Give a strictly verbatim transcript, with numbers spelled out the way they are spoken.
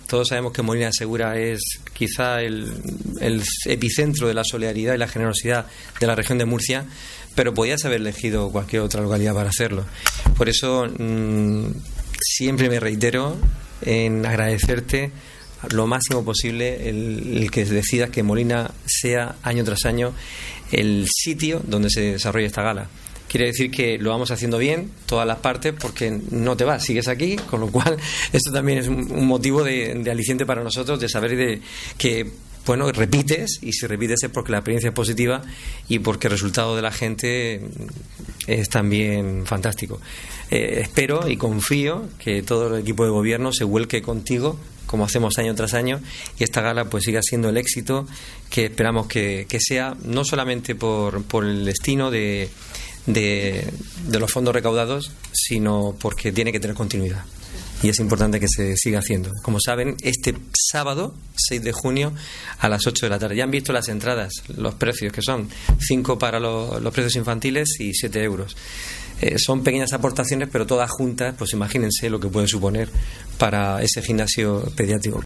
Todos sabemos que Molina de Segura es quizá el, el epicentro de la solidaridad y la generosidad de la región de Murcia, pero podías haber elegido cualquier otra localidad para hacerlo. Por eso mmm, siempre me reitero en agradecerte lo máximo posible el, el que decidas que Molina sea año tras año el sitio donde se desarrolla esta gala. Quiere decir que lo vamos haciendo bien, todas las partes, porque no te vas, sigues aquí, con lo cual esto también es un, un motivo de, de aliciente para nosotros, de saber de que, bueno, repites, y si repites es porque la experiencia es positiva y porque el resultado de la gente es también fantástico. Eh, espero y confío que todo el equipo de gobierno se vuelque contigo, como hacemos año tras año, y esta gala pues siga siendo el éxito que esperamos que, que sea, no solamente por, por el destino de De, de los fondos recaudados, sino porque tiene que tener continuidad y es importante que se siga haciendo. Como saben, este sábado seis de junio a las ocho de la tarde, ya han visto las entradas, los precios que son cinco para los, los precios infantiles y siete euros. Eh, son pequeñas aportaciones, pero todas juntas, pues imagínense lo que puede suponer para ese gimnasio pediátrico.